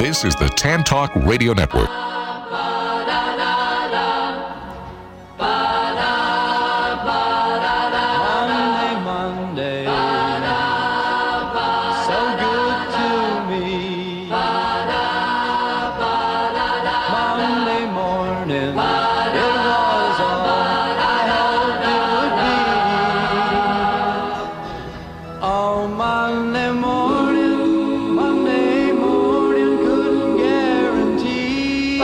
This is the Tan Talk Radio Network. Monday, so good to me. Monday morning, it was all I hoped it would be. Oh, Monday morning, couldn't guarantee.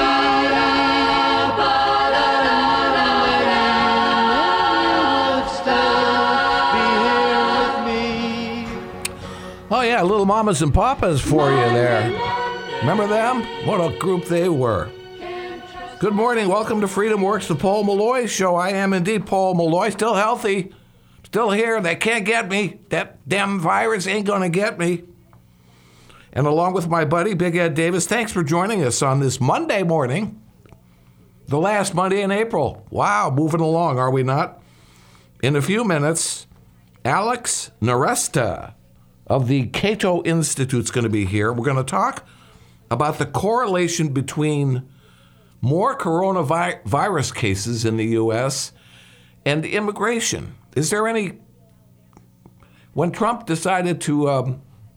Oh, yeah, Little Mamas and Papas for you there. Remember them? What a group they were. Good morning. Welcome to Freedom Works, the Paul Malloy Show. I am indeed Paul Malloy, still healthy, still here. They can't get me. That damn virus ain't going to get me. And along with my buddy, Big Ed Davis, thanks for joining us on this Monday morning, the last Monday in April. Wow, moving along, are we not? In a few minutes, Alex Nowrasteh of the Cato Institute is going to be here. We're going to talk about the correlation between more coronavirus cases in the U.S. and immigration. Is there any... When Trump decided to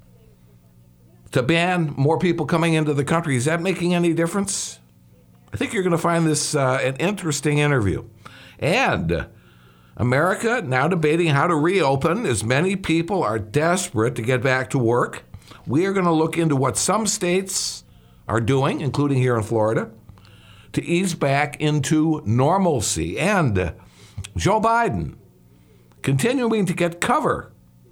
ban more people coming into the country, is that making any difference? I think you're going to find this an interesting interview. And America now debating how to reopen as many people are desperate to get back to work. We are going to look into what some states are doing, including here in Florida, to ease back into normalcy. And Joe Biden continuing to get cover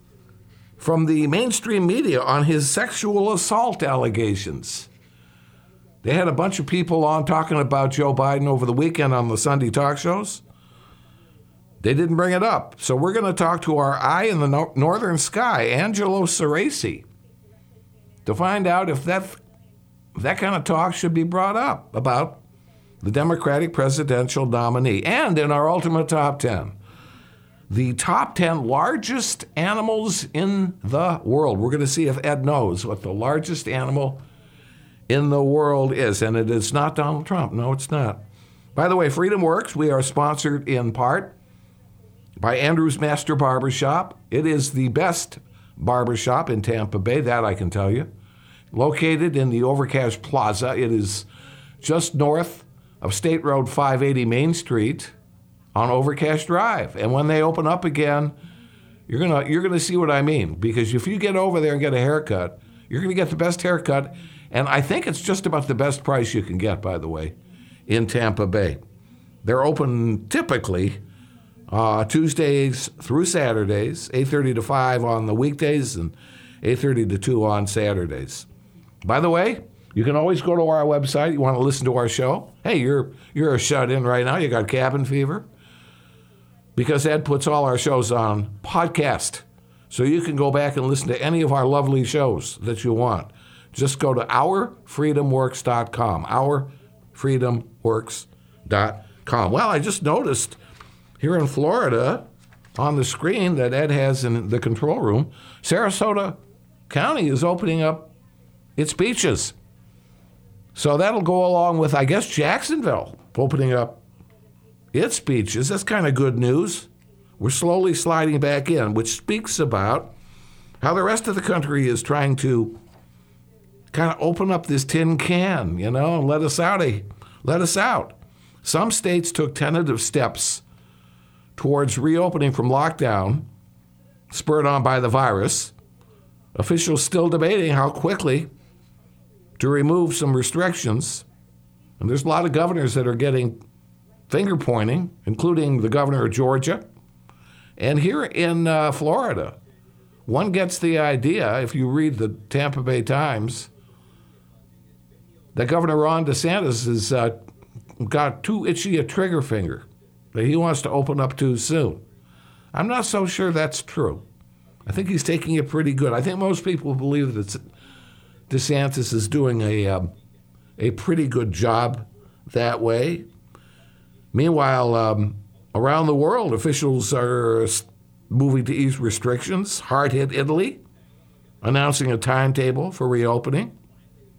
from the mainstream media on his sexual assault allegations. They had a bunch of people on talking about Joe Biden over the weekend on the Sunday talk shows. They didn't bring it up. So we're going to talk to our eye in the northern sky, Angelo Ceresi, to find out if that kind of talk should be brought up about the Democratic presidential nominee. And in our ultimate top 10, the top 10 largest animals in the world. We're going to see if Ed knows what the largest animal in the world is. And it is not Donald Trump. No, it's not. By the way, Freedom Works, we are sponsored in part by Andrew's Master Barbershop. It is the best barbershop in Tampa Bay, that I can tell you. Located in the Overcash Plaza. It is just north of State Road 580 Main Street on Overcash Drive. And when they open up again, you're gonna see what I mean. Because if you get over there and get a haircut, you're gonna get the best haircut. And I think it's just about the best price you can get, by the way, in Tampa Bay. They're open typically Tuesdays through Saturdays, 8:30 to 5 on the weekdays and 8:30 to 2 on Saturdays. By the way, you can always go to our website. You want to listen to our show? Hey, you're a shut-in right now. You got cabin fever. Because Ed puts all our shows on podcast. So you can go back and listen to any of our lovely shows that you want. Just go to ourfreedomworks.com, ourfreedomworks.com. Well, I just noticed here in Florida, on the screen that Ed has in the control room, Sarasota County is opening up its beaches. So that'll go along with, I guess, Jacksonville opening up its beaches. That's kind of good news. We're slowly sliding back in, which speaks about how the rest of the country is trying to kind of open up this tin can, and let us out. Some states took tentative steps towards reopening from lockdown, spurred on by the virus. Officials still debating how quickly to remove some restrictions. And there's a lot of governors that are getting finger pointing, including the governor of Georgia. And here in Florida, one gets the idea, if you read the Tampa Bay Times, that Governor Ron DeSantis has got too itchy a trigger finger that he wants to open up too soon. I'm not so sure that's true. I think he's taking it pretty good. I think most people believe that DeSantis is doing a pretty good job that way. Meanwhile, around the world, officials are moving to ease restrictions. Hard-hit Italy, announcing a timetable for reopening.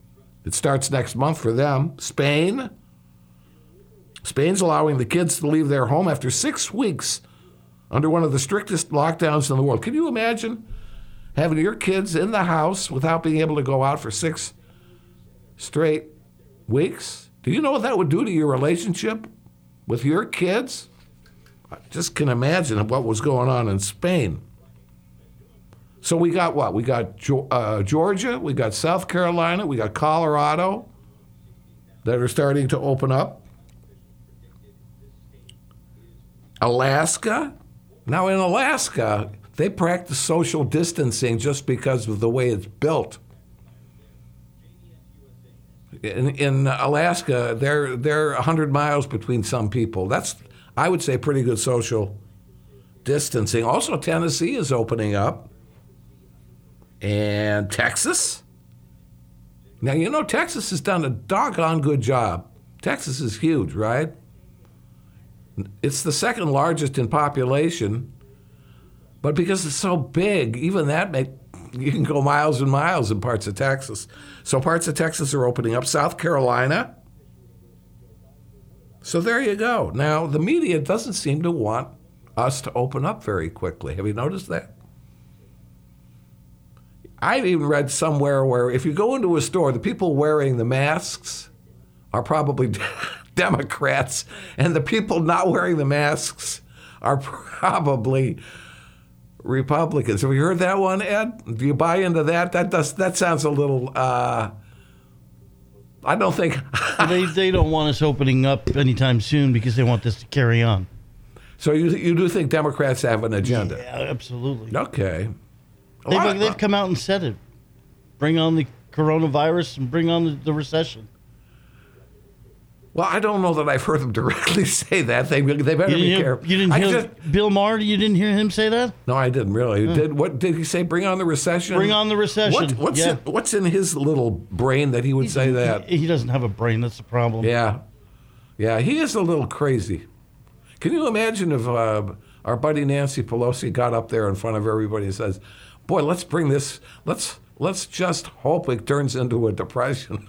It starts next month for them. Spain's allowing the kids to leave their home after 6 weeks under one of the strictest lockdowns in the world. Can you imagine having your kids in the house without being able to go out for 6 straight weeks? Do you know what that would do to your relationship with your kids? I just can imagine what was going on in Spain. So we got what? We got Georgia, we got South Carolina, we got Colorado that are starting to open up. Alaska. Now in Alaska, they practice social distancing just because of the way it's built. In Alaska, they're 100 miles between some people. That's, I would say, pretty good social distancing. Also, Tennessee is opening up. And Texas. Now, you know, Texas has done a doggone good job. Texas is huge, right? It's the second largest in population. But because it's so big, even that you can go miles and miles in parts of Texas. So parts of Texas are opening up. South Carolina. So there you go. Now, the media doesn't seem to want us to open up very quickly. Have you noticed that? I've even read somewhere where if you go into a store, the people wearing the masks are probably Democrats, and the people not wearing the masks are probably Republicans. Have you heard that one, Ed? Do you buy into that? That sounds a little. I don't think they don't want us opening up anytime soon because they want this to carry on. So you do think Democrats have an agenda? Yeah, absolutely. Okay. They've come out and said it. Bring on the coronavirus and bring on the recession. Well, I don't know that I've heard them directly say that. They better be careful. You didn't hear Bill Maher? You didn't hear him say that? No, I didn't really. What did he say? Bring on the recession? Bring on the recession. What's in his little brain that he would say that? He doesn't have a brain. That's the problem. Yeah. He is a little crazy. Can you imagine if our buddy Nancy Pelosi got up there in front of everybody and says, "Boy, let's bring this. Let's just hope it turns into a depression."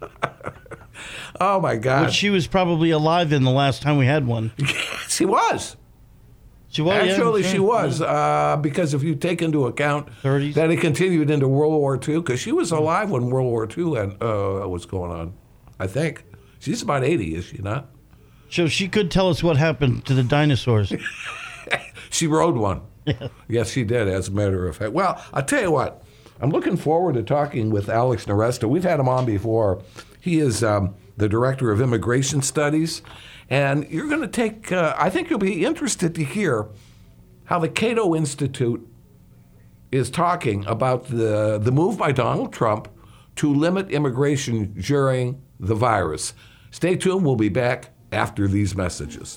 Oh my God! Which she was probably alive in the last time we had one. She was. She was. Actually, yeah, she was. Because if you take into account 30s. that it continued into World War II, because she was alive when World War II was going on. I think she's about 80, is she not? So she could tell us what happened to the dinosaurs. She rode one. Yeah. Yes, she did, as a matter of fact. Well, I'll tell you what. I'm looking forward to talking with Alex Nowrasteh. We've had him on before. He is the Director of Immigration Studies. And you're going to take, I think you'll be interested to hear how the Cato Institute is talking about the move by Donald Trump to limit immigration during the virus. Stay tuned. We'll be back after these messages.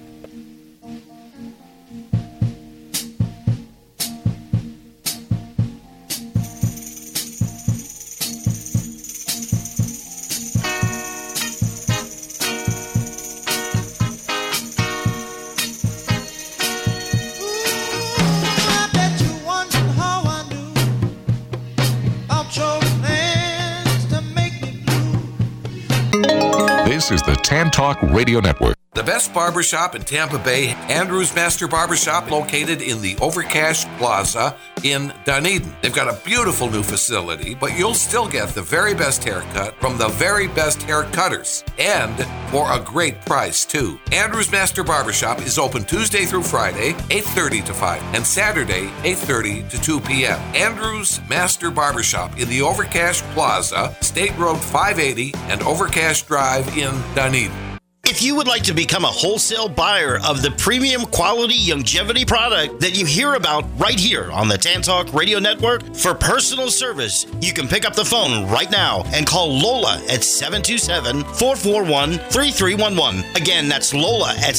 This is the Tan Talk Radio Network. The best barbershop in Tampa Bay, Andrew's Master Barbershop, located in the Overcash Plaza in Dunedin. They've got a beautiful new facility, but you'll still get the very best haircut from the very best hair cutters, and for a great price, too. Andrew's Master Barbershop is open Tuesday through Friday, 8:30 to 5, and Saturday, 8:30 to 2 p.m. Andrew's Master Barbershop in the Overcash Plaza, State Road 580 and Overcash Drive in Dunedin. If you would like to become a wholesale buyer of the premium quality longevity product that you hear about right here on the Tan Talk Radio Network for personal service, you can pick up the phone right now and call Lola at 727-441-3311. Again, that's Lola at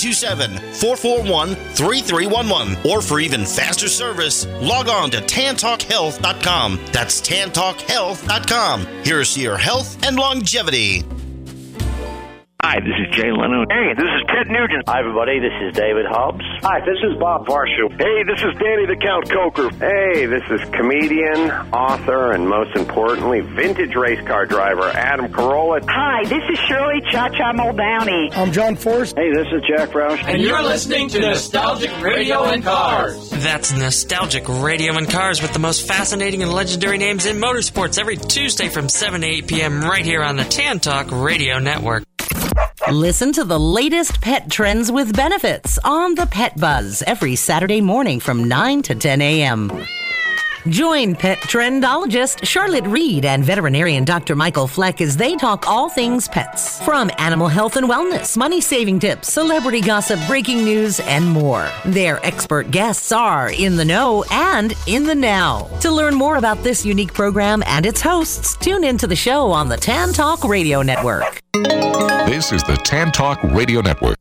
727-441-3311. Or for even faster service, log on to tantalkhealth.com. That's tantalkhealth.com. Here's your health and longevity. Hi, this is Jay Leno. Hey, this is Ted Nugent. Hi, everybody. This is David Hobbs. Hi, this is Bob Varsho. Hey, this is Danny the Count Coker. Hey, this is comedian, author, and most importantly, vintage race car driver Adam Carolla. Hi, this is Shirley Cha-Cha Muldowney. I'm John Force. Hey, this is Jack Roush. And you're listening to Nostalgic Radio and Cars. That's Nostalgic Radio and Cars with the most fascinating and legendary names in motorsports every Tuesday from 7 to 8 p.m. right here on the Tan Talk Radio Network. Listen to the latest pet trends with benefits on the Pet Buzz every Saturday morning from 9 to 10 a.m. Join pet trendologist Charlotte Reed and veterinarian Dr. Michael Fleck as they talk all things pets. From animal health and wellness, money-saving tips, celebrity gossip, breaking news, and more. Their expert guests are in the know and in the now. To learn more about this unique program and its hosts, tune into the show on the Tan Talk Radio Network. This is the Tan Talk Radio Network.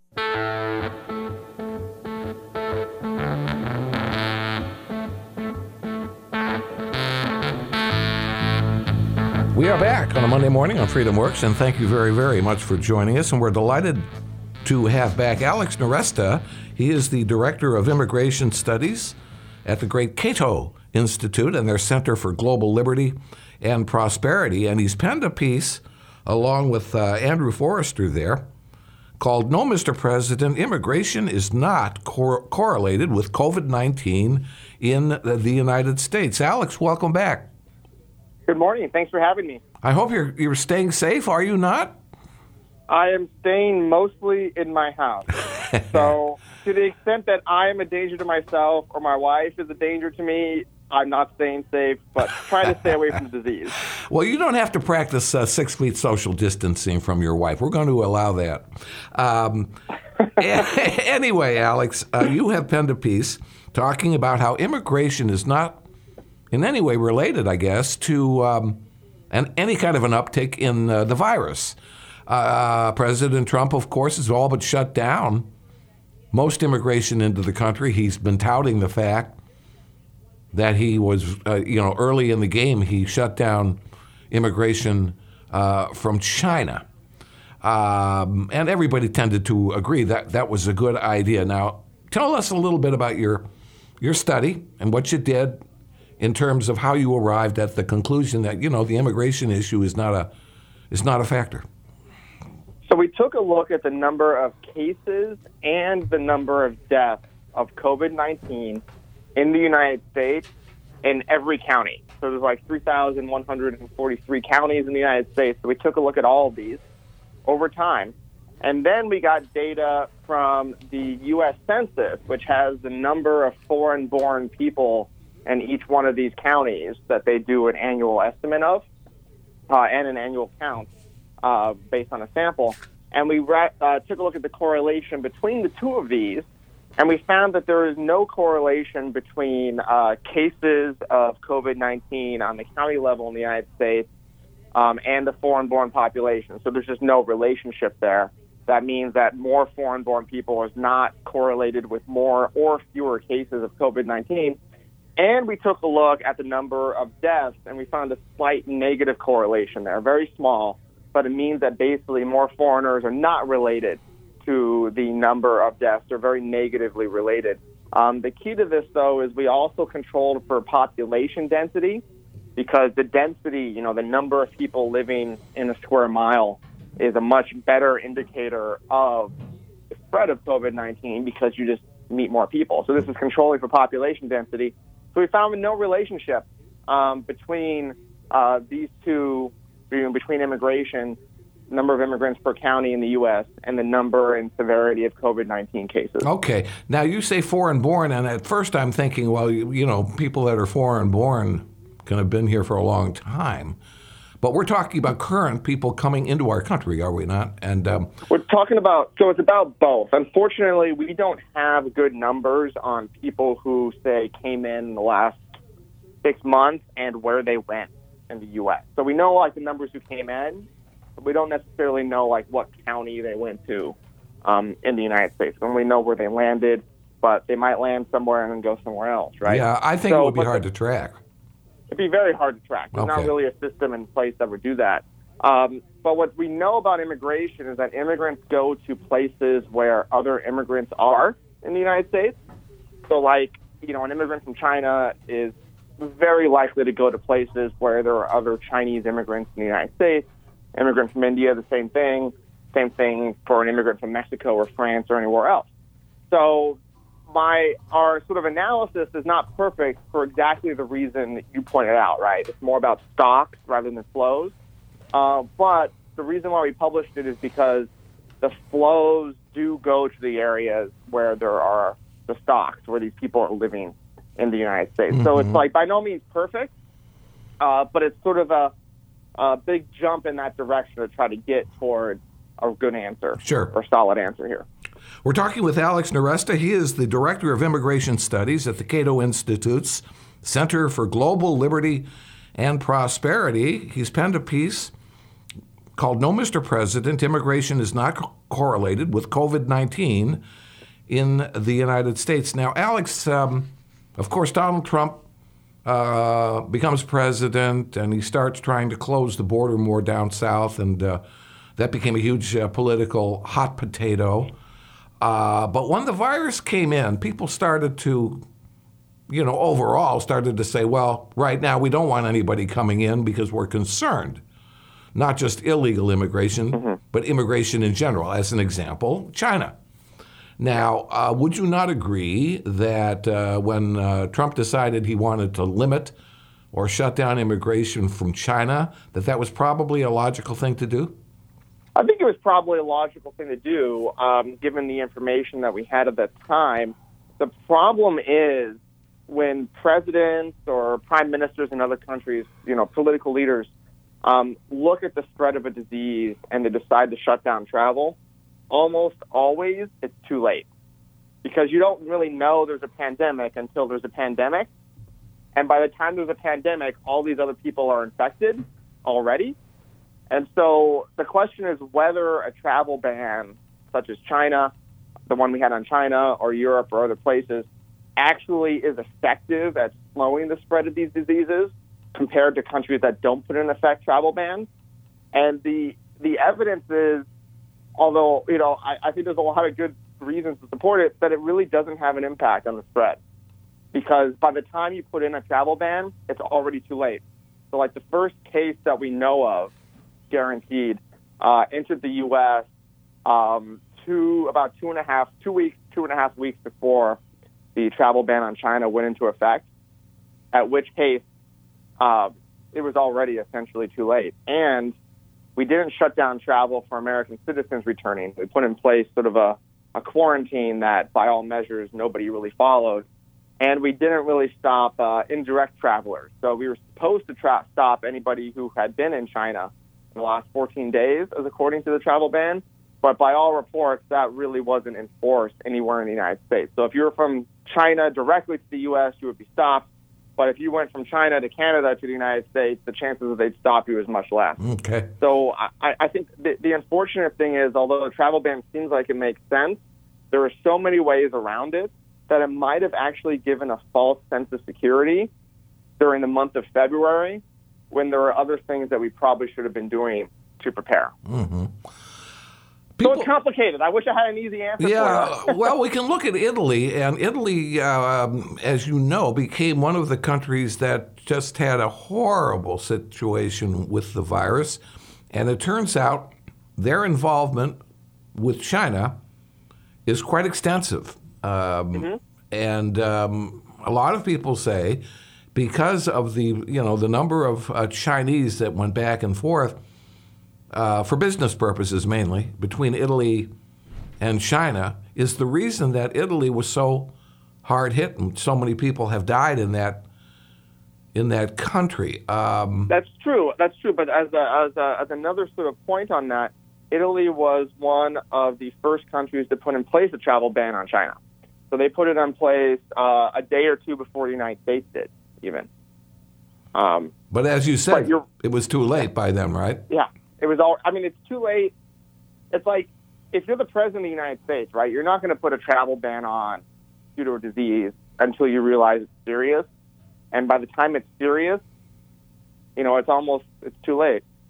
We are back on a Monday morning on Freedom Works, and thank you very, very much for joining us. And we're delighted to have back Alex Nowrasteh. He is the Director of Immigration Studies at the Great Cato Institute and their Center for Global Liberty and Prosperity. And he's penned a piece, along with Andrew Forrester there, called No, Mr. President, Immigration is Not Correlated with COVID-19 in the United States. Alex, welcome back. Good morning. Thanks for having me. I hope you're staying safe. Are you not? I am staying mostly in my house. So to the extent that I am a danger to myself or my wife is a danger to me, I'm not staying safe, but trying to stay away from the disease. Well, you don't have to practice 6 feet social distancing from your wife. We're going to allow that. Anyway, Alex, you have penned a piece talking about how immigration is not in any way related, I guess, to any kind of an uptick in the virus. President Trump, of course, has all but shut down most immigration into the country. He's been touting the fact that he was, early in the game, he shut down immigration from China. And everybody tended to agree that that was a good idea. Now, tell us a little bit about your study and what you did in terms of how you arrived at the conclusion that, the immigration issue is not a factor. So we took a look at the number of cases and the number of deaths of COVID-19 in the United States in every county. So there's like 3,143 counties in the United States. So we took a look at all of these over time. And then we got data from the U.S. Census, which has the number of foreign-born people in each one of these counties that they do an annual estimate of and an annual count based on a sample. And we took a look at the correlation between the two of these, and we found that there is no correlation between cases of COVID-19 on the county level in the United States and the foreign-born population. So there's just no relationship there. That means that more foreign-born people is not correlated with more or fewer cases of COVID-19. And we took a look at the number of deaths, and we found a slight negative correlation there, very small, but it means that basically more foreigners are not related to the number of deaths. They're very negatively related. The key to this, though, is we also controlled for population density, because the density, the number of people living in a square mile is a much better indicator of the spread of COVID-19 because you just meet more people. So this is controlling for population density. So we found no relationship between these two, between immigration, number of immigrants per county in the U.S., and the number and severity of COVID-19 cases. Okay. Now, you say foreign-born, and at first I'm thinking, well, people that are foreign-born can have been here for a long time. But we're talking about current people coming into our country, are we not? And we're talking about, so it's about both. Unfortunately, we don't have good numbers on people who, say, came in the last 6 months and where they went in the U.S. So we know, the numbers who came in, but we don't necessarily know, what county they went to in the United States. And we know where they landed, but they might land somewhere and then go somewhere else, right? Yeah, I think it would be hard to track. It'd be very hard to track. There's Okay. not really a system in place that would do that. But what we know about immigration is that immigrants go to places where other immigrants are in the United States. So, like, you know, an immigrant from China is very likely to go to places where there are other Chinese immigrants in the United States. Immigrant from India, the same thing. Same thing for an immigrant from Mexico or France or anywhere else. So our sort of analysis is not perfect for exactly the reason that you pointed out, right? It's more about stocks rather than flows. But the reason why we published it is because the flows do go to the areas where there are the stocks, where these people are living in the United States. So it's like by no means perfect, but it's sort of a big jump in that direction to try to get toward a good answer, or solid answer here. We're talking with Alex Nowrasteh. He is the Director of Immigration Studies at the Cato Institute's Center for Global Liberty and Prosperity. He's penned a piece called No, Mr. President, Immigration is Not Correlated with COVID-19 in the United States. Now, Alex, of course, Donald Trump becomes president, and he starts trying to close the border more down south, and that became a huge political hot potato. But when the virus came in, people started to, overall started to say, well, right now we don't want anybody coming in because we're concerned. Not just illegal immigration, but immigration in general. As an example, China. Now, would you not agree that when Trump decided he wanted to limit or shut down immigration from China, that was probably a logical thing to do? I think it was probably a logical thing to do, given the information that we had at that time. The problem is when presidents or prime ministers in other countries, political leaders, look at the spread of a disease and they decide to shut down travel, almost always it's too late. Because you don't really know there's a pandemic until there's a pandemic. And by the time there's a pandemic, all these other people are infected already. And so the question is whether a travel ban, such as China, the one we had on China, or Europe or other places, actually is effective at slowing the spread of these diseases compared to countries that don't put in effect travel bans. And the evidence is, although, I think there's a lot of good reasons to support it, that it really doesn't have an impact on the spread. Because by the time you put in a travel ban, it's already too late. So like the first case that we know of, guaranteed, entered the U.S. About 2.5 weeks before the travel ban on China went into effect, at which case it was already essentially too late. And we didn't shut down travel for American citizens returning. We put in place sort of a quarantine that, by all measures, nobody really followed. And we didn't really stop indirect travelers. So we were supposed to stop anybody who had been in China in the last 14 days, as according to the travel ban. But by all reports, that really wasn't enforced anywhere in the United States. So if you were from China directly to the U.S., you would be stopped. But if you went from China to Canada to the United States, the chances that they'd stop you is much less. Okay. So I think the unfortunate thing is, although the travel ban seems like it makes sense, there are so many ways around it that it might have actually given a false sense of security during the month of February, when there are other things that we probably should have been doing to prepare. So it's complicated. I wish I had an easy answer for you. Well, we can look at Italy, and Italy, as you know, became one of the countries that just had a horrible situation with the virus. And it turns out their involvement with China is quite extensive. And a lot of people say, because of the number of Chinese that went back and forth for business purposes mainly between Italy and China, is the reason that Italy was so hard hit and so many people have died in that country. That's true. But as another sort of point on that, Italy was one of the first countries to put in place a travel ban on China. So they put it in place a day or two before the United States did, even. But as you said, it was too late by then, right? Yeah. It was all. I mean, it's too late. It's like if you're the president of the United States, right? You're not going to put a travel ban on due to a disease until you realize it's serious. And by the time it's serious, it's too late.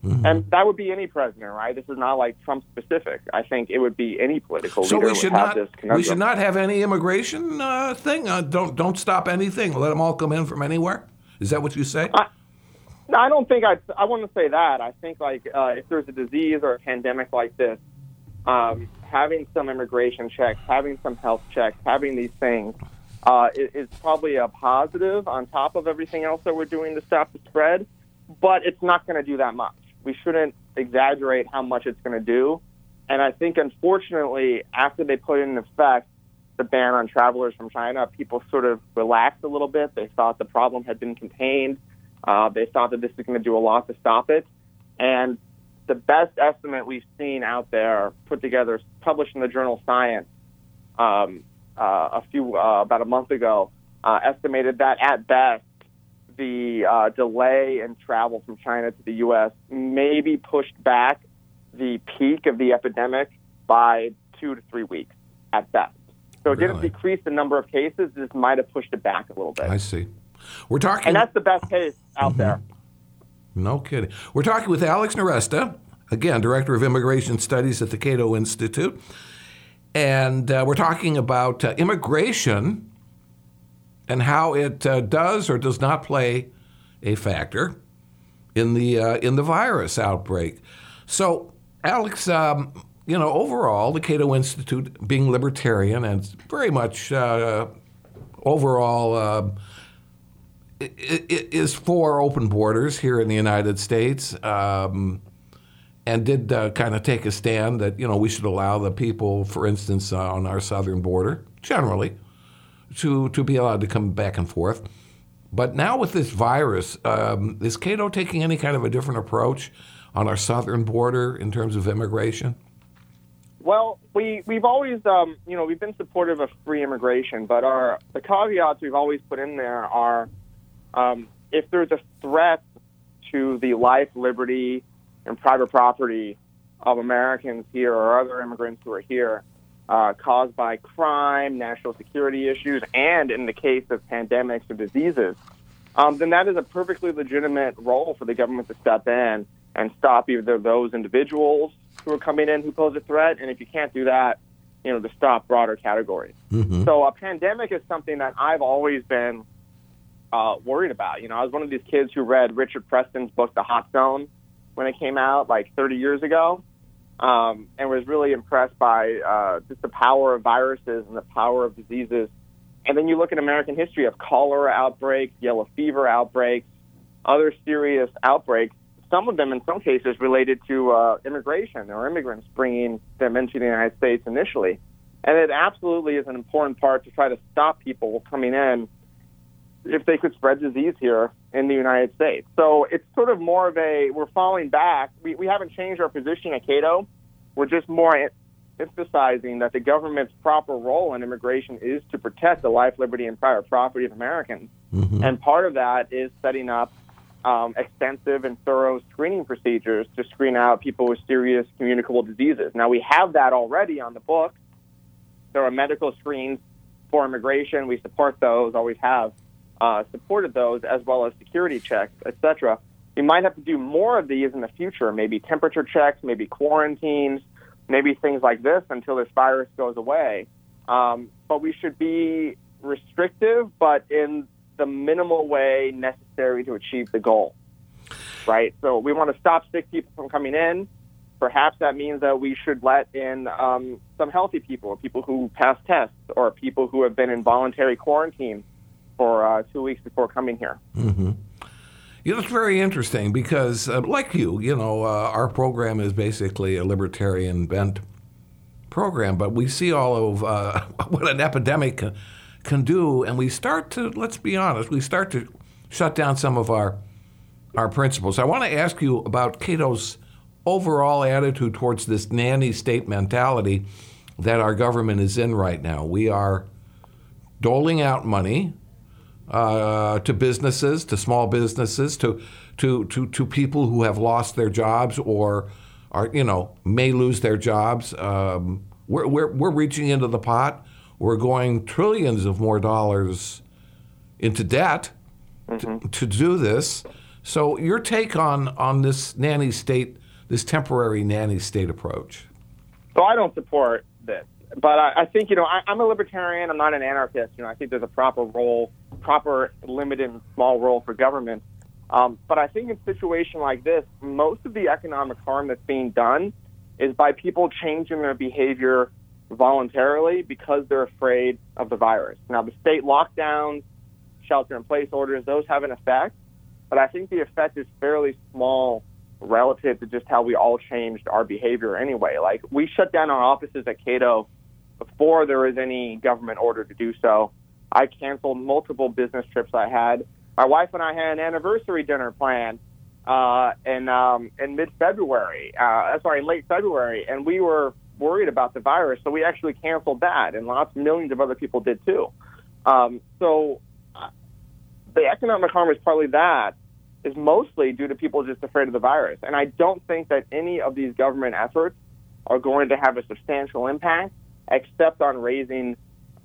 Mm-hmm. And that would be any president, right? This is not like Trump specific. I think it would be any political leader we should would have not, this conundrum. We should not have any immigration thing? Don't stop anything. Let them all come in from anywhere? Is that what you say? No, I don't think I wouldn't say that. I think like if there's a disease or a pandemic like this, having some immigration checks, having some health checks, having these things is probably a positive on top of everything else that we're doing to stop the spread, but it's not going to do that much. We shouldn't exaggerate how much it's going to do. And I think, unfortunately, after they put in effect the ban on travelers from China, people sort of relaxed a little bit. They thought the problem had been contained. They thought that this was going to do a lot to stop it. And the best estimate we've seen out there, put together, published in the journal Science about a month ago, estimated that at best the delay in travel from China to the U.S. maybe pushed back the peak of the epidemic by 2 to 3 weeks at best. So it didn't decrease the number of cases; it just might have pushed it back a little bit. I see. We're talking, and that's the best case out there. No kidding. We're talking with Alex Nowrasteh, again, Director of Immigration Studies at the Cato Institute, and we're talking about immigration and how it does or does not play a factor in the virus outbreak. So, Alex, overall, the Cato Institute, being libertarian and very much overall is for open borders here in the United States, and did kind of take a stand that, we should allow the people, for instance, on our southern border, generally, to be allowed to come back and forth. But now with this virus, is Cato taking any kind of a different approach on our southern border in terms of immigration? Well, we've always, we've been supportive of free immigration, but the caveats we've always put in there are if there's a threat to the life, liberty, and private property of Americans here or other immigrants who are here, caused by crime, national security issues, and in the case of pandemics or diseases, then that is a perfectly legitimate role for the government to step in and stop either those individuals who are coming in who pose a threat, and if you can't do that, to stop broader categories. Mm-hmm. So a pandemic is something that I've always been worried about. I was one of these kids who read Richard Preston's book, The Hot Zone, when it came out like 30 years ago, and was really impressed by just the power of viruses and the power of diseases. And then you look at American history of cholera outbreaks, yellow fever outbreaks, other serious outbreaks, some of them in some cases related to immigration or immigrants bringing them into the United States initially. And it absolutely is an important part to try to stop people coming in if they could spread disease here in the United States. So it's sort of more of we're falling back. We haven't changed our position at Cato. We're just more emphasizing that the government's proper role in immigration is to protect the life, liberty, and private property of Americans. Mm-hmm. And part of that is setting up extensive and thorough screening procedures to screen out people with serious communicable diseases. Now, we have that already on the books. There are medical screens for immigration. We support those, always have supported those, as well as security checks, etc. We might have to do more of these in the future, maybe temperature checks, maybe quarantines, maybe things like this until this virus goes away. But we should be restrictive, but in the minimal way necessary to achieve the goal, right? So we want to stop sick people from coming in. Perhaps that means that we should let in some healthy people who pass tests, or people who have been in voluntary quarantine for 2 weeks before coming here. Mm-hmm. It's very interesting because, like our program is basically a libertarian bent program, but we see all of what an epidemic can do, and we start to, let's be honest, shut down some of our principles. I want to ask you about Cato's overall attitude towards this nanny state mentality that our government is in right now. We are doling out money to businesses, to small businesses, to people who have lost their jobs or are may lose their jobs. We're reaching into the pot. We're going trillions of more dollars into debt to do this. So your take on this nanny state, this temporary nanny state approach? So I don't support this. But I think, I'm a libertarian. I'm not an anarchist. I think there's a proper limited and small role for government. But I think in a situation like this, most of the economic harm that's being done is by people changing their behavior voluntarily because they're afraid of the virus. Now, the state lockdowns, shelter-in-place orders, those have an effect. But I think the effect is fairly small relative to just how we all changed our behavior anyway. Like, we shut down our offices at Cato before there was any government order to do so. I canceled multiple business trips I had. My wife and I had an anniversary dinner planned in late February, and we were worried about the virus, so we actually canceled that, and millions of other people did too. So the economic harm is partly that, is mostly due to people just afraid of the virus. And I don't think that any of these government efforts are going to have a substantial impact except on raising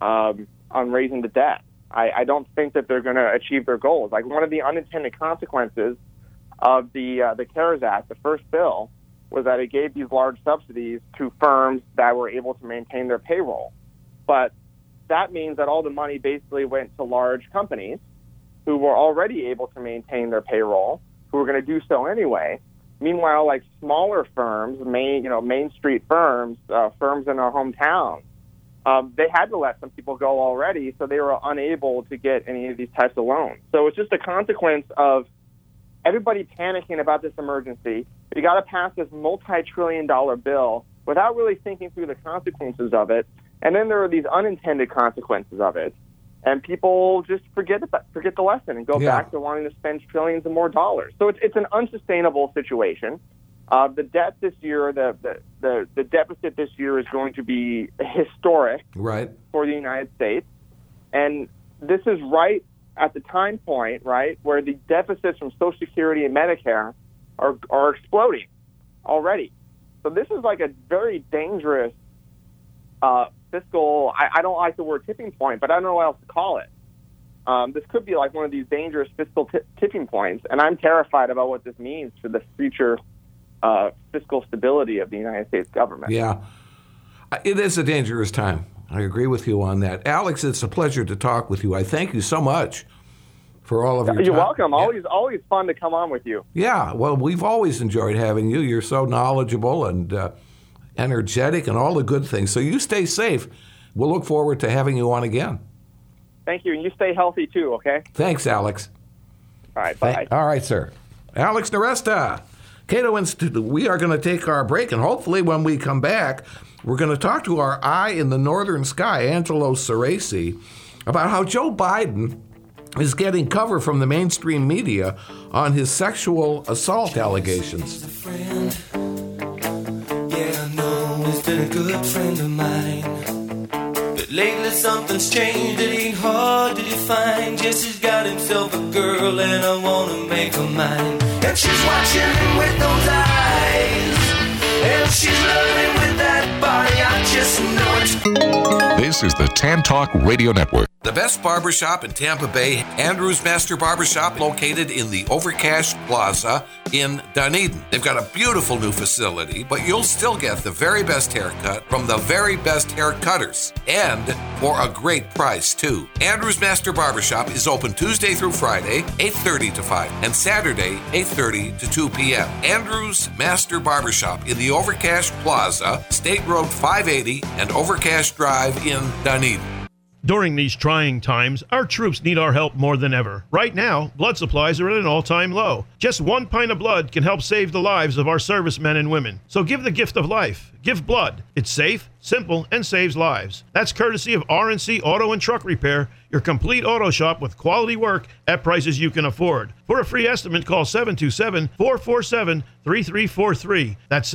the debt. I don't think that they're going to achieve their goals. Like, one of the unintended consequences of the CARES Act, the first bill, was that it gave these large subsidies to firms that were able to maintain their payroll. But that means that all the money basically went to large companies who were already able to maintain their payroll, who were going to do so anyway. Meanwhile, like smaller firms, Main Street firms, firms in our hometown, they had to let some people go already, so they were unable to get any of these types of loans. So it's just a consequence of everybody panicking about this emergency. You got to pass this multi-trillion-dollar bill without really thinking through the consequences of it, and then there are these unintended consequences of it, and people just forget the lesson and go back to wanting to spend trillions of more dollars. So it's an unsustainable situation. The debt this year, the deficit this year is going to be historic for the United States. And this is right at the time point, where the deficits from Social Security and Medicare are exploding already. So this is like a very dangerous fiscal, I don't like the word tipping point, but I don't know what else to call it. This could be like one of these dangerous fiscal tipping points, and I'm terrified about what this means for the future fiscal stability of the United States government. Yeah, it is a dangerous time. I agree with you on that. Alex, it's a pleasure to talk with you. I thank you so much for all of your time. You're welcome. Always fun to come on with you. Yeah, well, we've always enjoyed having you. You're so knowledgeable and energetic and all the good things. So you stay safe. We'll look forward to having you on again. Thank you, and you stay healthy too, okay? Thanks, Alex. All right, bye. All right, sir. Alex Nowrasteh, Cato Institute. We are going to take our break, and hopefully when we come back, we're going to talk to our eye in the northern sky, Angelo Ceresi, about how Joe Biden is getting cover from the mainstream media on his sexual assault allegations. He's been a good friend of mine, but lately something's changed. It ain't hard to define. Jesse's got himself a girl, and I wanna make her mine. And she's watching him with those eyes, and she's loving with that body. I just know it. This is the Tan Talk Radio Network. The best barbershop in Tampa Bay, Andrews Master Barbershop, located in the Overcash Plaza in Dunedin. They've got a beautiful new facility, but you'll still get the very best haircut from the very best hair cutters, and for a great price, too. Andrews Master Barbershop is open Tuesday through Friday, 8:30 to 5, and Saturday, 8:30 to 2 p.m. Andrews Master Barbershop in the Overcash Plaza, State Road 580 and Overcash Drive in Dunedin. During these trying times, our troops need our help more than ever. Right now, blood supplies are at an all-time low. Just 1 pint of blood can help save the lives of our servicemen and women. So give the gift of life. Give blood. It's safe, simple, and saves lives. That's courtesy of RNC Auto and Truck Repair, your complete auto shop with quality work at prices you can afford. For a free estimate, call 727-447-3343. That's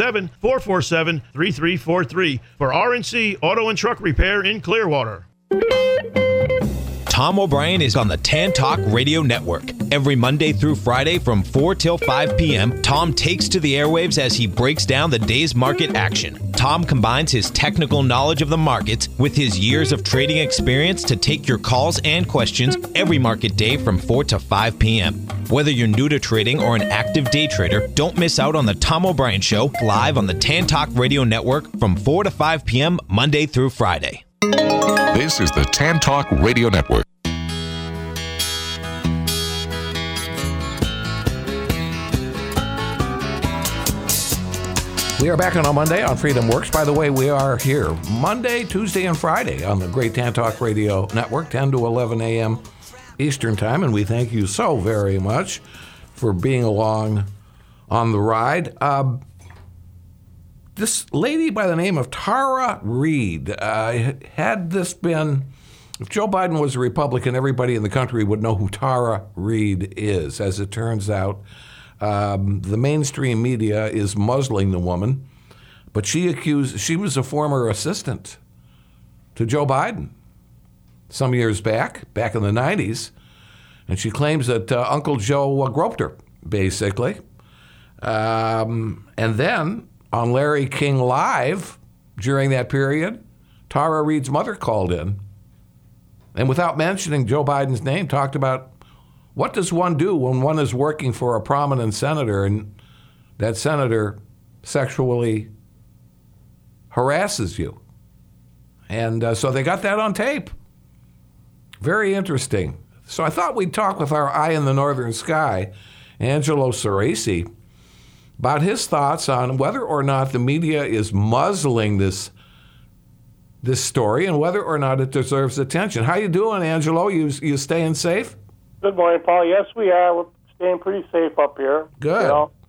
727-447-3343 for RNC Auto and Truck Repair in Clearwater. Tom O'Brien is on the Tan Talk Radio Network. Every Monday through Friday from 4 till 5 p.m., Tom takes to the airwaves as he breaks down the day's market action. Tom combines his technical knowledge of the markets with his years of trading experience to take your calls and questions every market day from 4 to 5 p.m. Whether you're new to trading or an active day trader, don't miss out on the Tom O'Brien Show live on the Tan Talk Radio Network from 4 to 5 p.m. Monday through Friday. This is the Tan Talk Radio Network. We are back on a Monday on Freedom Works. By the way, we are here Monday, Tuesday, and Friday on the great Tan Talk Radio Network, 10 to 11 a.m. Eastern Time, and we thank you so very much for being along on the ride. This lady by the name of Tara Reade, had this been, if Joe Biden was a Republican, everybody in the country would know who Tara Reade is. As it turns out, the mainstream media is muzzling the woman, but she was a former assistant to Joe Biden some years back in the 90s, and she claims that Uncle Joe groped her, basically. And then on Larry King Live during that period, Tara Reade's mother called in, and without mentioning Joe Biden's name, talked about what does one do when one is working for a prominent senator and that senator sexually harasses you. And so they got that on tape. Very interesting. So I thought we'd talk with our eye in the northern sky, Angelo Ceresi, about his thoughts on whether or not the media is muzzling this story and whether or not it deserves attention. How you doing, Angelo? You staying safe? Good morning, Paul. Yes, we are. We're staying pretty safe up here. Good. You know?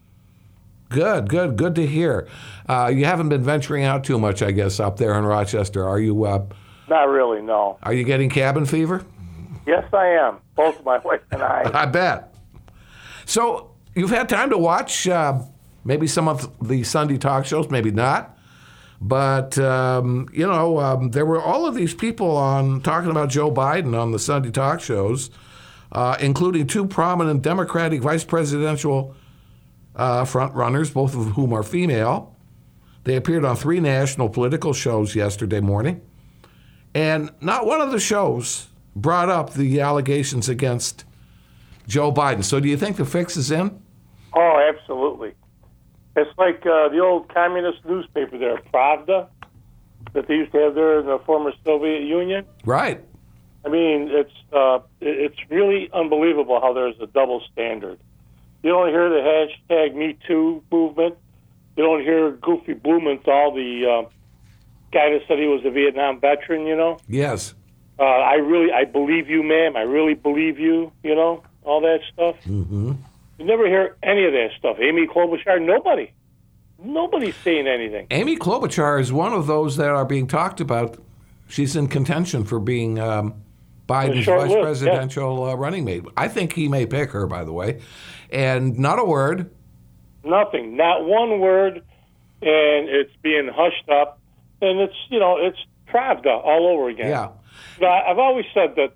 Good to hear. You haven't been venturing out too much, I guess, up there in Rochester. Are you? Not really, no. Are you getting cabin fever? Yes, I am. Both my wife and I. I bet. So you've had time to watch maybe some of the Sunday talk shows, maybe not. But, there were all of these people on talking about Joe Biden on the Sunday talk shows, including two prominent Democratic vice presidential front runners, both of whom are female. They appeared on 3 national political shows yesterday morning. And not one of the shows brought up the allegations against Joe Biden. So do you think the fix is in? Oh, absolutely. It's like the old communist newspaper there, Pravda, that they used to have there in the former Soviet Union. Right. I mean, it's really unbelievable how there's a double standard. You don't hear the hashtag Me Too movement. You don't hear Goofy Blumenthal, the guy that said he was a Vietnam veteran, you know? Yes. I believe you, ma'am. I really believe you, you know, all that stuff. Mm-hmm. You never hear any of that stuff. Amy Klobuchar, nobody. Nobody's saying anything. Amy Klobuchar is one of those that are being talked about. She's in contention for being Biden's vice presidential running mate. I think he may pick her, by the way. And not a word. Nothing. Not one word. And it's being hushed up. And it's Pravda all over again. Yeah. Now, I've always said that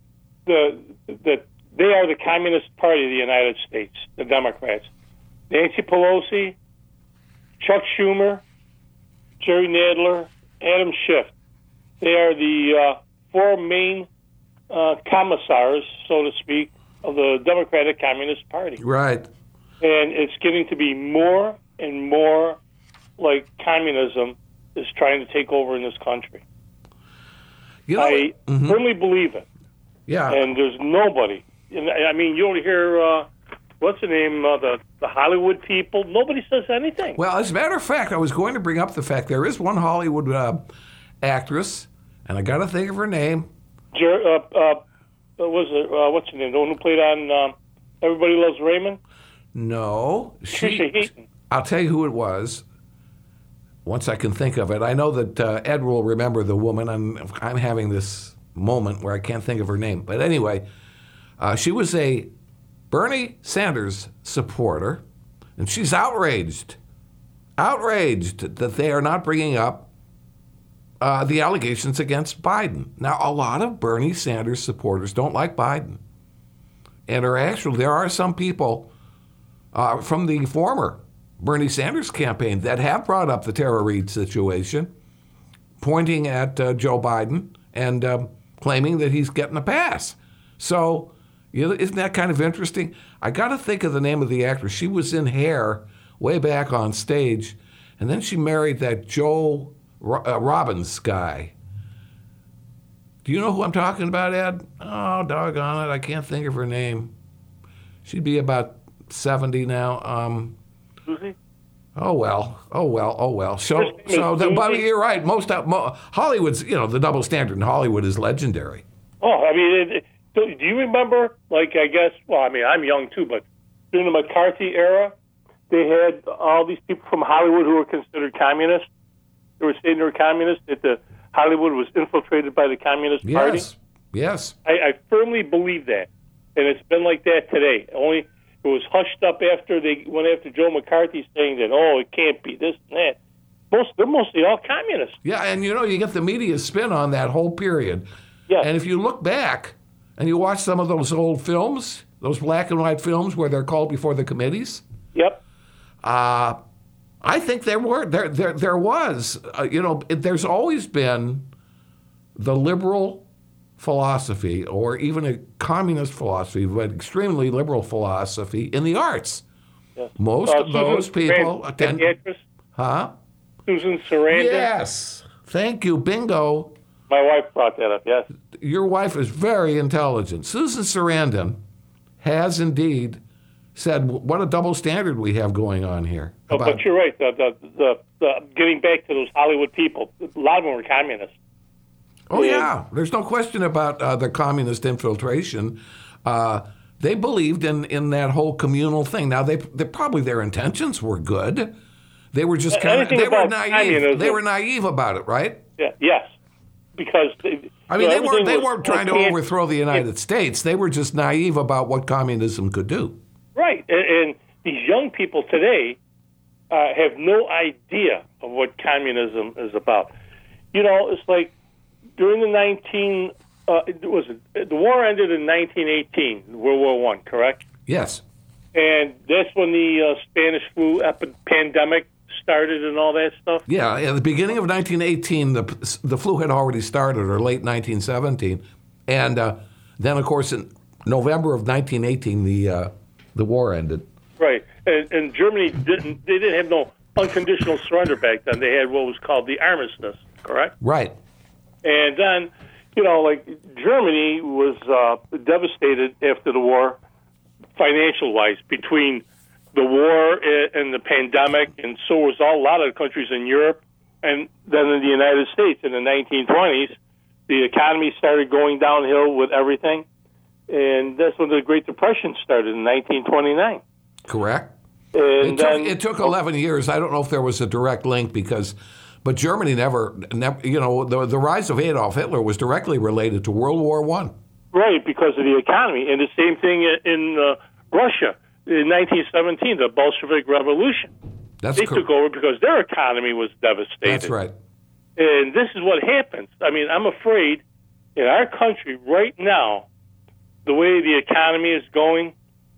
that they are the Communist Party of the United States, the Democrats. Nancy Pelosi, Chuck Schumer, Jerry Nadler, Adam Schiff. They are the 4 main commissars, so to speak, of the Democratic Communist Party. Right. And it's getting to be more and more like communism is trying to take over in this country. I firmly believe it. Yeah. And there's nobody. I mean, you don't hear, what's the name, the Hollywood people. Nobody says anything. Well, as a matter of fact, I was going to bring up the fact there is one Hollywood actress, and I got to think of her name. What's her name? The one who played on Everybody Loves Raymond? No. Trisha Heaton. I'll tell you who it was once I can think of it. I know that Ed will remember the woman, and I'm having this moment where I can't think of her name. But anyway, she was a Bernie Sanders supporter, and she's outraged that they are not bringing up the allegations against Biden. Now, a lot of Bernie Sanders supporters don't like Biden And there are some people from the former Bernie Sanders campaign that have brought up the Tara Reade situation, pointing at Joe Biden and claiming that he's getting a pass. So, isn't that kind of interesting? I got to think of the name of the actress. She was in Hair way back on stage, and then she married that Joe Robbins guy. Do you know who I'm talking about, Ed? Oh, doggone it, I can't think of her name. She'd be about 70 now. Susie? Oh well. But you're right. Most Hollywood's, the double standard in Hollywood is legendary. Oh, I mean, do you remember? I'm young too, but during the McCarthy era, they had all these people from Hollywood who were considered communists. They were saying they were communists. That Hollywood was infiltrated by the Communist Party. Yes. I firmly believe that, and it's been like that today. Only. It was hushed up after they went after Joe McCarthy, saying that, it can't be this and that. They're mostly all communists. Yeah, and you get the media spin on that whole period. Yeah. And if you look back and you watch some of those old films, those black and white films where they're called before the committees. Yep. I think there was. There's always been the liberal philosophy, or even a communist philosophy, but extremely liberal philosophy in the arts. Yes. Most of those people attend. Huh? Susan Sarandon. Yes. Thank you. Bingo. My wife brought that up, yes. Your wife is very intelligent. Susan Sarandon has indeed said what a double standard we have going on here. But you're right. The getting back to those Hollywood people, a lot of them were communists. Oh, yeah. There's no question about the communist infiltration. They believed in that whole communal thing. Now, they probably their intentions were good. They were just they were naive. They were naive about it, right? Yeah. Yes. Because they weren't trying to overthrow the United States. They were just naive about what communism could do. Right. And these young people today have no idea of what communism is about. It's like, during the the war ended in 1918, World War I, correct? Yes. And that's when the Spanish flu pandemic started and all that stuff? Yeah, at the beginning of 1918, the flu had already started, or late 1917. And then, of course, in November of 1918, the war ended. Right. And Germany didn't have no unconditional surrender back then. They had what was called the armistice, correct? Right. And then, Germany was devastated after the war, financial-wise, between the war and the pandemic, and so was a lot of countries in Europe, and then in the United States in the 1920s, the economy started going downhill with everything, and that's when the Great Depression started in 1929. Correct. And it took 11 years. I don't know if there was a direct link But Germany never, the rise of Adolf Hitler was directly related to World War I. Right, because of the economy. And the same thing in Russia in 1917, the Bolshevik Revolution. They took over because their economy was devastated. That's right. And this is what happens. I mean, I'm afraid in our country right now, the way the economy is going,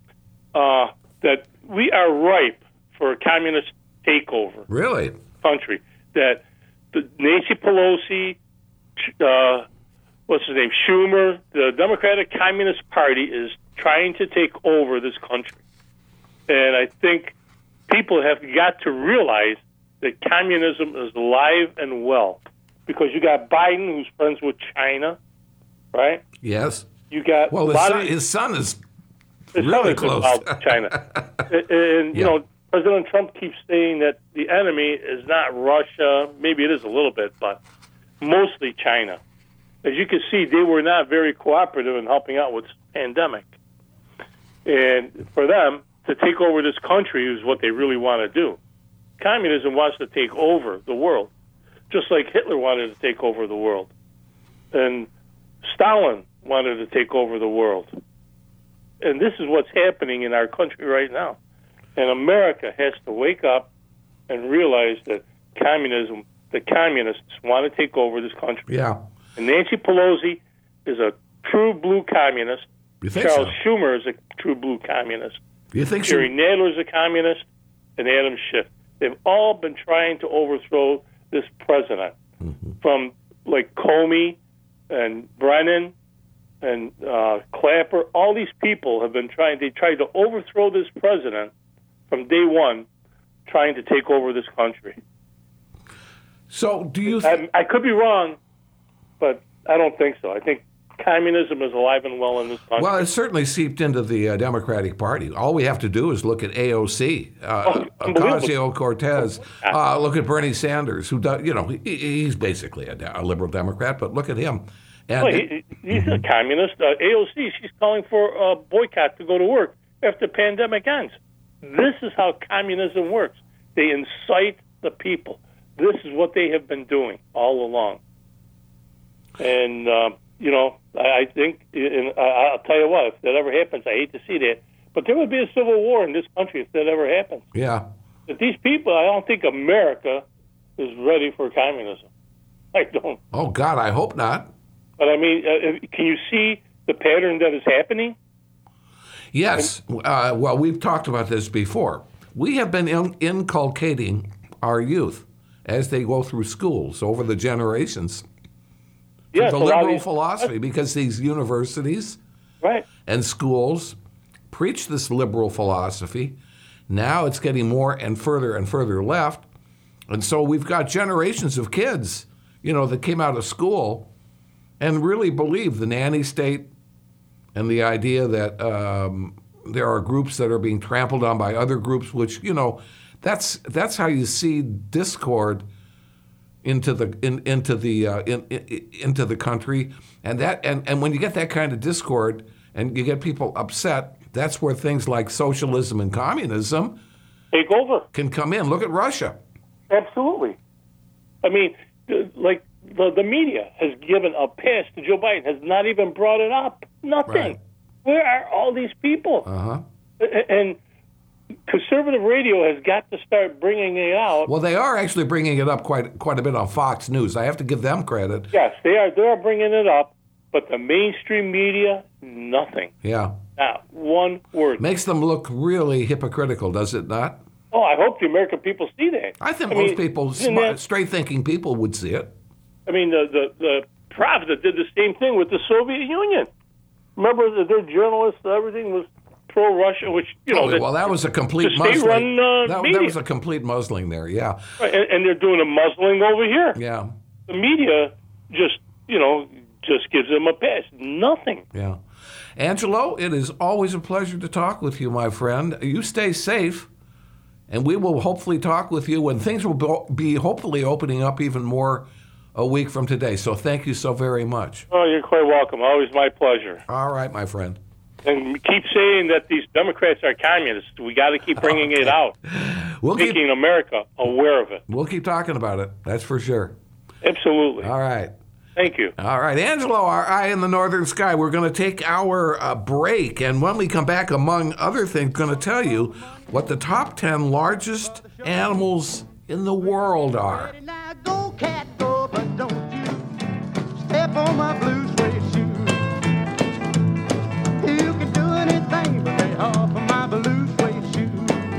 that we are ripe for a communist takeover. Really? Country. That Nancy Pelosi, what's his name, Schumer, the Democratic Communist Party is trying to take over this country. And I think people have got to realize that communism is alive and well. Because you got Biden, who's friends with China, right? Yes. You got his son is really close to China. And President Trump keeps saying that the enemy is not Russia. Maybe it is a little bit, but mostly China. As you can see, they were not very cooperative in helping out with this pandemic. And for them to take over this country is what they really want to do. Communism wants to take over the world, just like Hitler wanted to take over the world. And Stalin wanted to take over the world. And this is what's happening in our country right now. And America has to wake up and realize that the communists want to take over this country. Yeah. And Nancy Pelosi is a true blue communist, You think Charles so? Schumer is a true blue communist. You think so? Jerry Nadler is a communist, and Adam Schiff. They've all been trying to overthrow this president, from like Comey and Brennan and Clapper. All these people have been trying. They tried to overthrow this president from day one, trying to take over this country. So, do you? I could be wrong, but I don't think so. I think communism is alive and well in this country. Well, it certainly seeped into the Democratic Party. All we have to do is look at AOC, Ocasio-Cortez. Look at Bernie Sanders, who does, he's basically a liberal Democrat, but look at him. And he's a communist. AOC, she's calling for a boycott to go to work after the pandemic ends. This is how communism works. They incite the people. This is what they have been doing all along. And, I think, and I'll tell you what, if that ever happens, I hate to see that, but there would be a civil war in this country if that ever happens. Yeah. But these people, I don't think America is ready for communism. I don't. Oh, God, I hope not. But, I mean, can you see the pattern that is happening? Yes. Well, we've talked about this before. We have been inculcating our youth as they go through schools over the generations. Yes, the liberal philosophy, because these universities and schools preach this liberal philosophy. Now it's getting more and further left. And so we've got generations of kids, that came out of school and really believe the nanny state and the idea that there are groups that are being trampled on by other groups, which, that's how you see discord into the country, and when you get that kind of discord and you get people upset, that's where things like socialism and communism take over, can come in. Look at Russia. Absolutely. I mean, like the media has given a pass to Joe Biden, has not even brought it up. Nothing. Right. Where are all these people? And conservative radio has got to start bringing it out. Well, they are actually bringing it up quite a bit on Fox News. I have to give them credit. Yes, they are. They are bringing it up, but the mainstream media, nothing. Yeah. Not one word. Makes them look really hypocritical, does it not? Oh, I hope the American people see that. I think most people, straight-thinking people, would see it. I mean, the Pravda did the same thing with the Soviet Union. Remember that their journalists, everything was pro-Russia, which, well, that was a complete muzzling. That was a complete muzzling there, yeah. Right, and they're doing a muzzling over here. Yeah. The media just gives them a pass. Nothing. Yeah. Angelo, it is always a pleasure to talk with you, my friend. You stay safe, and we will hopefully talk with you when things will be hopefully opening up even more a week from today. So thank you so very much. Oh, you're quite welcome. Always my pleasure. All right, my friend. And keep saying that these Democrats are communists. We got to keep bringing it out, making America aware of it. We'll keep talking about it. That's for sure. Absolutely. All right. Thank you. All right, Angelo, our eye in the northern sky. We're going to take our break, and when we come back, among other things, going to tell you what the top 10 largest animals in the world are. Now go, cat, go, but don't you step on my blue suede shoe. You can do anything but lay off of my blue suede shoe.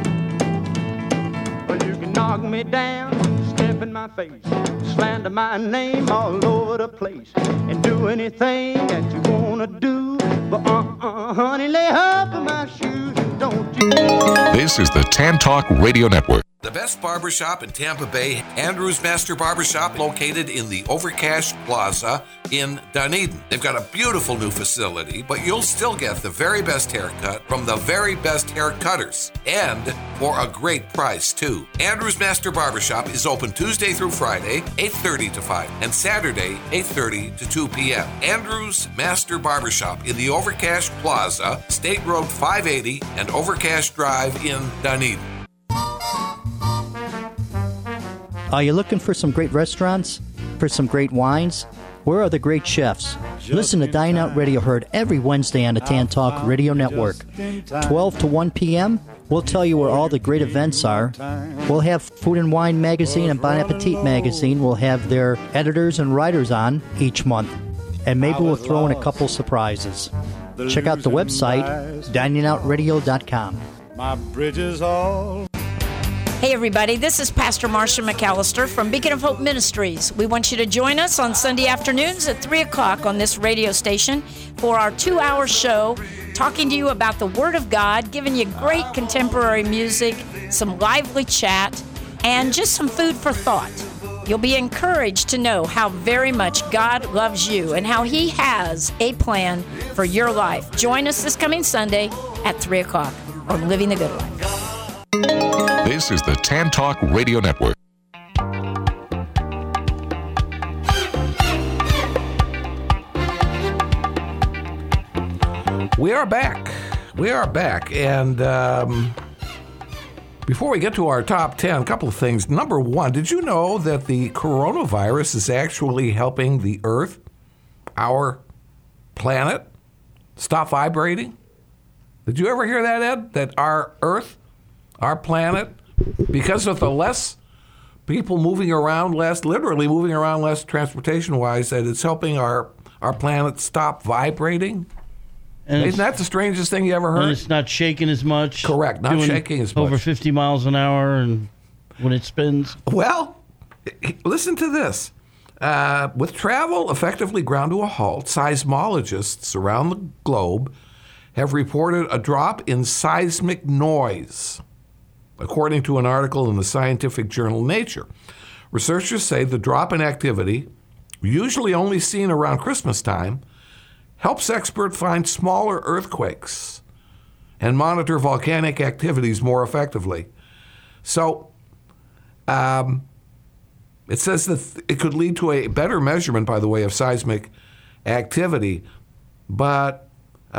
Well, you can knock me down, step in my face, slander my name all over the place, and do anything that you wanna do. But honey, lay off of my shoes, don't you? This is the Tan Talk Radio Network. The best barbershop in Tampa Bay, Andrew's Master Barbershop, located in the Overcash Plaza in Dunedin. They've got a beautiful new facility, but you'll still get the very best haircut from the very best hair cutters, and for a great price, too. Andrew's Master Barbershop is open Tuesday through Friday, 8:30 to 5, and Saturday, 8:30 to 2 p.m. Andrew's Master Barbershop in the Overcash Plaza, State Road 580 and Overcash Drive in Dunedin. Are you looking for some great restaurants? For some great wines? Where are the great chefs? Listen to Dine Out Radio, heard every Wednesday on the Tan Talk Radio Network. 12 to 1 p.m., we'll tell you where all the great events are. We'll have Food and Wine Magazine and Bon Appetit Magazine. We'll have their editors and writers on each month. And maybe we'll throw in a couple surprises. Check out the website, diningoutradio.com. My bridges all. Hey everybody, this is Pastor Marcia McAllister from Beacon of Hope Ministries. We want you to join us on Sunday afternoons at 3 o'clock on this radio station for our 2-hour show, talking to you about the Word of God, giving you great contemporary music, some lively chat, and just some food for thought. You'll be encouraged to know how very much God loves you and how He has a plan for your life. Join us this coming Sunday at 3 o'clock on Living the Good Life. This is the Tan Talk Radio Network. We are back. And before we get to our top 10, a couple of things. Number one, did you know that the coronavirus is actually helping the Earth, our planet, stop vibrating? Did you ever hear that, Ed? That our Earth, our planet, because of the less people moving around less, literally moving around less transportation-wise, that it's helping our planet stop vibrating? And isn't that the strangest thing you ever heard? And it's not shaking as much. Correct, not shaking as much. Over 50 miles an hour and when it spins. Well, listen to this. With travel effectively ground to a halt, seismologists around the globe have reported a drop in seismic noise, according to an article in the scientific journal Nature. Researchers say the drop in activity, usually only seen around Christmas time, helps experts find smaller earthquakes and monitor volcanic activities more effectively. So it says that it could lead to a better measurement, by the way, of seismic activity. But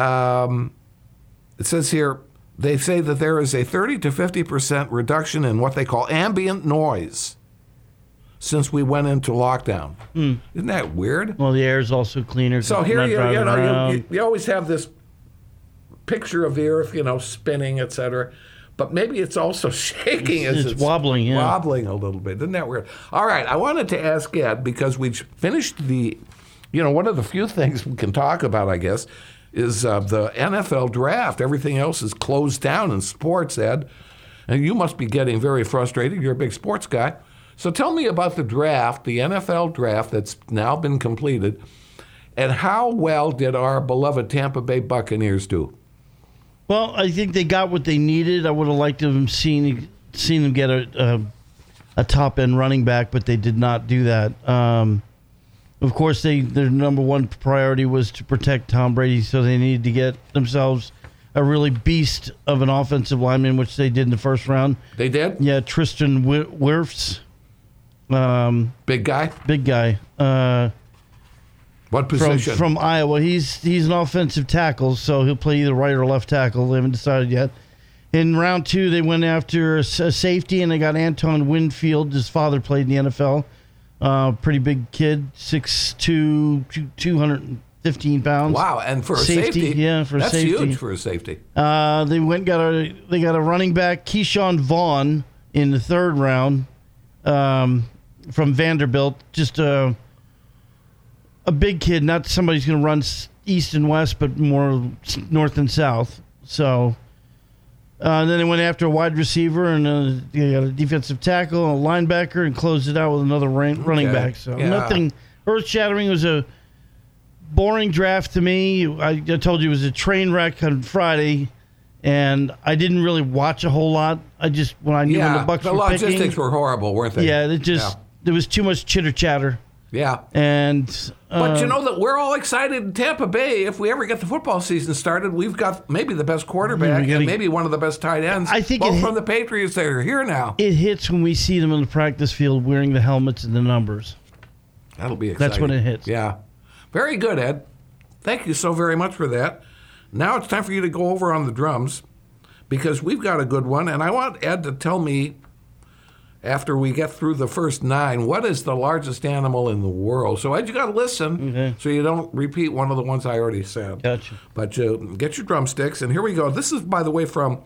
it says here, they say that there is a 30 to 50% reduction in what they call ambient noise since we went into lockdown. Isn't that weird? Well, the air is also cleaner. So here you always have this picture of the Earth, spinning, etc. But maybe it's also shaking as it's wobbling. Yeah. Wobbling a little bit. Isn't that weird? All right, I wanted to ask Ed, because we've finished one of the few things we can talk about, I guess, is the NFL draft. Everything else is closed down in sports, Ed. And you must be getting very frustrated. You're a big sports guy. So tell me about the draft, the NFL draft that's now been completed, and how well did our beloved Tampa Bay Buccaneers do? Well, I think they got what they needed. I would have liked to have seen them get a top-end running back, but they did not do that. Of course, their number one priority was to protect Tom Brady, so they needed to get themselves a really beast of an offensive lineman, which they did in the first round. They did? Yeah, Tristan Wirfs. Big guy? Big guy. What position? From Iowa. He's an offensive tackle, so he'll play either right or left tackle. They haven't decided yet. In round 2, they went after a safety, and they got Anton Winfield. His father played in the NFL. Pretty big kid, 6'2", 215 pounds. Wow, and for a safety, yeah, for that's safety. huge for a safety. They got a running back, Keyshawn Vaughn, in the 3rd round. From Vanderbilt, just a big kid, not somebody who's going to run east and west, but more north and south. So then they went after a wide receiver, and they got a defensive tackle, a linebacker, and closed it out with another running back. So nothing earth-shattering. It was a boring draft to me. I told you it was a train wreck on Friday. And I didn't really watch a whole lot. When I knew when the Bucs were picking. The logistics were horrible, weren't they? Yeah, there was too much chitter-chatter. Yeah. But you know that we're all excited in Tampa Bay. If we ever get the football season started, we've got maybe the best quarterback and maybe one of the best tight ends. I think both from the Patriots that are here now. It hits when we see them in the practice field wearing the helmets and the numbers. That'll be exciting. That's when it hits. Yeah. Very good, Ed. Thank you so very much for that. Now it's time for you to go over on the drums, because we've got a good one, and I want Ed to tell me, after we get through the first 9, what is the largest animal in the world? So Ed, you got to listen so you don't repeat one of the ones I already said. Gotcha. But get your drumsticks, and here we go. This is, by the way, from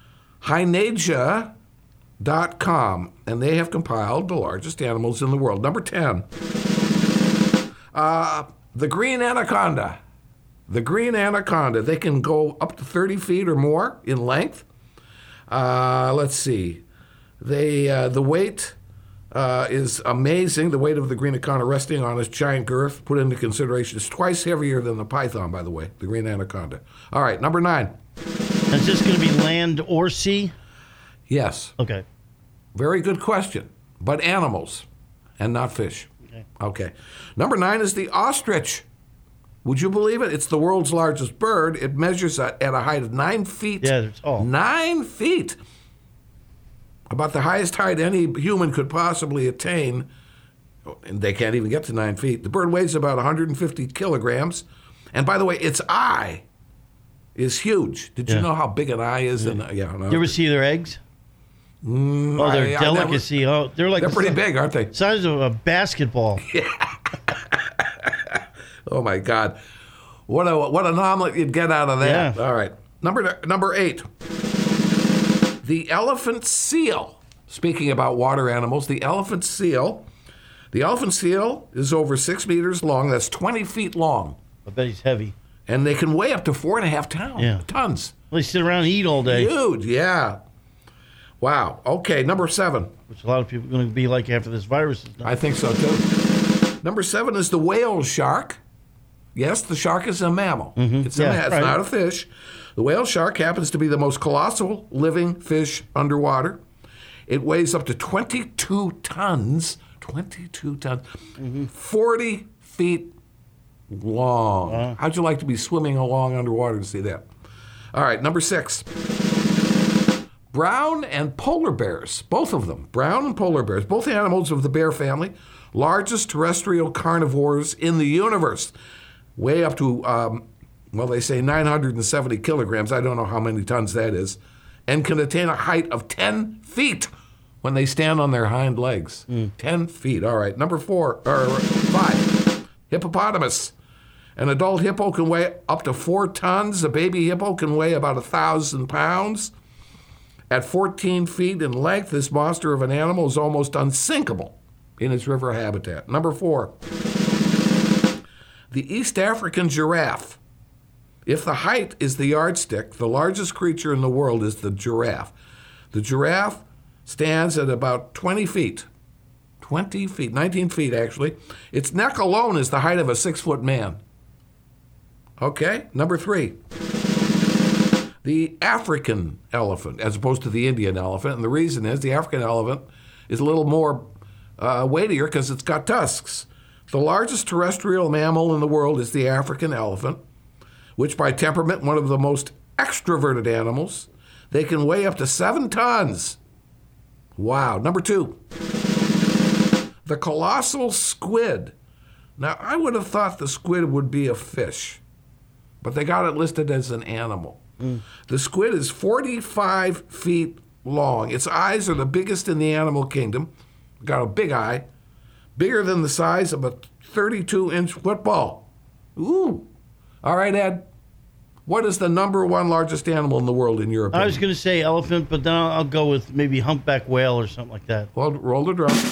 Hynegia.com, and they have compiled the largest animals in the world. Number 10, the green anaconda. The green anaconda, they can go up to 30 feet or more in length. Let's see. The weight is amazing. The weight of the green anaconda resting on its giant girth, put into consideration, is twice heavier than the python, by the way, the green anaconda. All right, number 9. Is this going to be land or sea? Yes. Okay. Very good question. But animals and not fish. Okay. Number 9 is the ostrich. Would you believe it? It's the world's largest bird. It measures at a height of 9 feet. Yeah, 9 feet. About the highest height any human could possibly attain. And they can't even get to 9 feet. The bird weighs about 150 kilograms. And by the way, its eye is huge. Did you know how big an eye is? You ever see their eggs? They're delicacy. They're pretty big, aren't they? Size of a basketball. Yeah. Oh my God, what an omelet you'd get out of that! Yeah. All right, number 8, the elephant seal. Speaking about water animals, the elephant seal. The elephant seal is over 6 meters long. That's 20 feet long. I bet he's heavy. And they can weigh up to 4.5 tons. Well, they sit around and eat all day. Huge, yeah. Wow. Okay, number 7. Which a lot of people are going to be like after this virus is done. I think so, too. Number 7 is the whale shark. Yes, the shark is a mammal. Mm-hmm. It's not a fish. The whale shark happens to be the most colossal living fish underwater. It weighs up to 22 tons. 22 tons. Mm-hmm. 40 feet long. Wow. How'd you like to be swimming along underwater to see that? All right, number 6. Brown and polar bears, both of them. Brown and polar bears, both animals of the bear family, largest terrestrial carnivores in the universe. Weigh up to, they say 970 kilograms. I don't know how many tons that is. And can attain a height of 10 feet when they stand on their hind legs. 10 feet. All right. Number 5, hippopotamus. An adult hippo can weigh up to 4 tons. A baby hippo can weigh about 1,000 pounds. At 14 feet in length, this monster of an animal is almost unsinkable in its river habitat. Number 4, the East African giraffe. If the height is the yardstick, the largest creature in the world is the giraffe. The giraffe stands at about 20 feet. 20 feet, 19 feet actually. Its neck alone is the height of a 6-foot man. Okay, number 3. The African elephant, as opposed to the Indian elephant. And the reason is the African elephant is a little more weightier because it's got tusks. The largest terrestrial mammal in the world is the African elephant, which by temperament, one of the most extroverted animals. They can weigh up to 7 tons. Wow. Number 2, the colossal squid. Now, I would have thought the squid would be a fish, but they got it listed as an animal. The squid is 45 feet long. Its eyes are the biggest in the animal kingdom. Got a big eye, bigger than the size of a 32-inch football. Ooh. All right, Ed. What is the number 1 largest animal in the world in your opinion? I was going to say elephant, but then I'll go with maybe humpback whale or something like that. Well, roll the drum.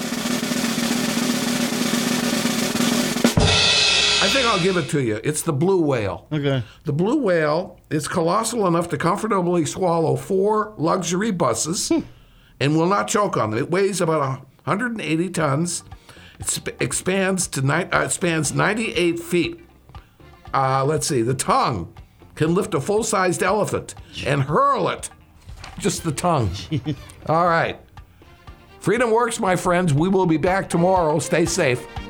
I think I'll give it to you. It's the blue whale. Okay. The blue whale is colossal enough to comfortably swallow 4 luxury buses and will not choke on them. It weighs about 180 tons. It spans 98 feet. Let's see. The tongue can lift a full-sized elephant and hurl it. Just the tongue. All right. Freedom works, my friends. We will be back tomorrow. Stay safe.